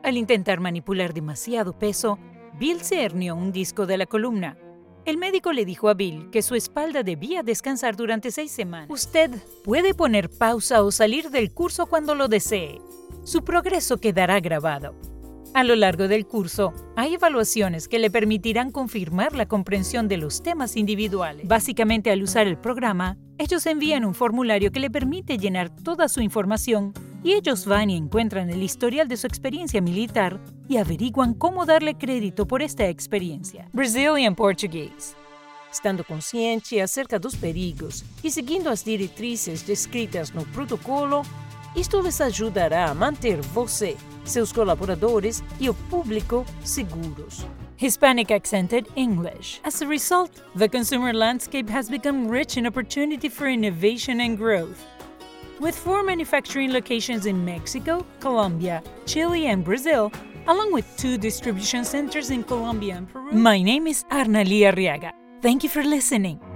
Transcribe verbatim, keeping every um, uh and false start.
Al intentar manipular demasiado peso, Bill se hernió un disco de la columna. El médico le dijo a Bill que su espalda debía descansar durante seis semanas. Usted puede poner pausa o salir del curso cuando lo desee. Su progreso quedará grabado. A lo largo del curso, hay evaluaciones que le permitirán confirmar la comprensión de los temas individuales. Básicamente, al usar el programa, ellos envían un formulario que le permite llenar toda su información y ellos van y encuentran el historial de su experiencia militar y averiguan cómo darle crédito por esta experiencia. Brazilian Português. Estando consciente acerca dos perigos e seguindo as diretrizes descritas no protocolo, isto les ajudará a manter você, seus colaboradores e o público seguros. Hispanic accented English. As a result, the consumer landscape has become rich in opportunity for innovation and growth. With four manufacturing locations in Mexico, Colombia, Chile, and Brazil, along with two distribution centers in Colombia and Peru. My name is Arnalí Arriaga. Thank you for listening.